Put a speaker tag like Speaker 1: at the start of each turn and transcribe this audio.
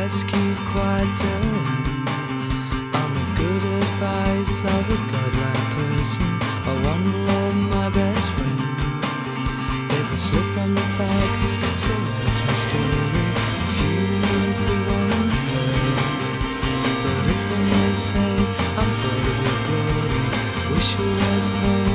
Speaker 1: Let's keep quiet till then. I'm the good advice of a godlike person. I wanna love my best friend. If I slip on the facts, so what's my story? A few minutes it won't hurt. But if I may say, I'm full of your glory. Wish you was home.